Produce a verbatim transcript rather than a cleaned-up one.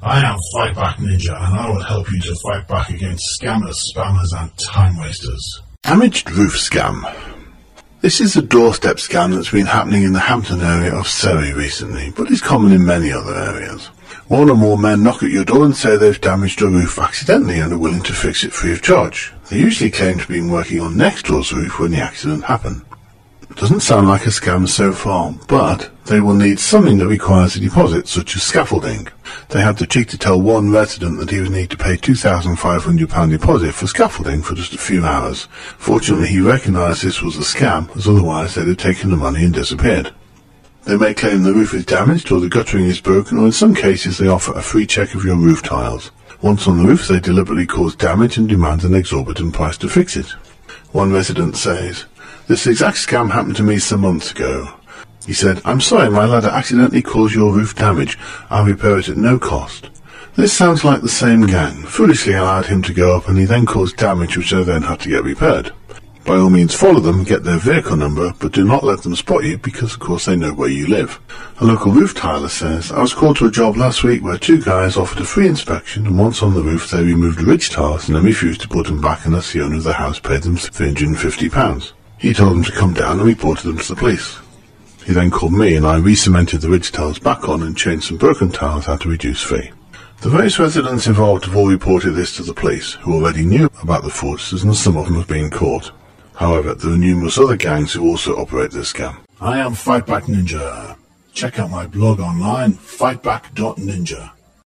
I am Fightback Ninja, and I will help you to fight back against scammers, spammers, and time wasters. Damaged roof scam. This is a doorstep scam that's been happening in the Hampton area of Surrey recently, but is common in many other areas. One or more men knock at your door and say they've damaged a roof accidentally and are willing to fix it free of charge. They usually claim to have been working on next door's roof when the accident happened. Doesn't sound like a scam so far, but they will need something that requires a deposit, such as scaffolding. They had the cheek to tell one resident that he would need to pay two thousand five hundred pounds deposit for scaffolding for just a few hours. Fortunately, he recognised this was a scam, as otherwise they'd have taken the money and disappeared. They may claim the roof is damaged or the guttering is broken, or in some cases they offer a free check of your roof tiles. Once on the roof, they deliberately cause damage and demand an exorbitant price to fix it. One resident says, "This exact scam happened to me some months ago." He said, "I'm sorry, my ladder accidentally caused your roof damage. I'll repair it at no cost." This sounds like the same gang. Foolishly allowed him to go up and he then caused damage which they then had to get repaired. By all means follow them, get their vehicle number, but do not let them spot you because of course they know where you live. A local roof tiler says, "I was called to a job last week where two guys offered a free inspection, and once on the roof they removed ridge tiles and then refused to put them back unless the owner of the house paid them three hundred and fifty pounds. He told them to come down and reported them to the police. He then called me and I re-cemented the ridge tiles back on and changed some broken tiles at a reduced fee." The various residents involved have all reported this to the police, who already knew about the fraudsters and some of them have been caught. However, there are numerous other gangs who also operate this scam. I am Fightback Ninja. Check out my blog online, fightback dot ninja.